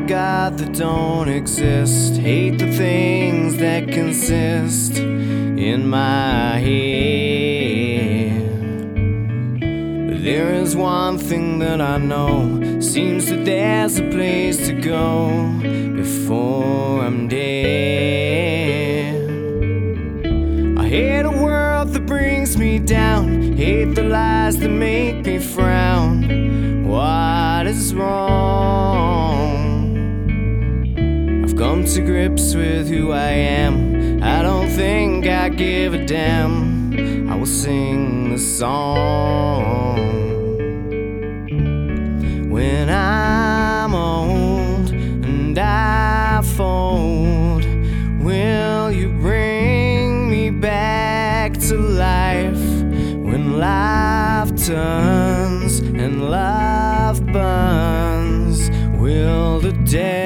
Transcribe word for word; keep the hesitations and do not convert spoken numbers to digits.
God that don't exist. Hate the things that consist in my head. But there is one thing that I know. Seems that there's a place to go before I'm dead. I hate a world that brings me down. Hate the lies that make me frown. What is wrong? I've come to grips with who I am. I don't think I give a damn. I will sing the song. When I'm old and I fold, will you bring me back to life? When life turns and love burns, will the dead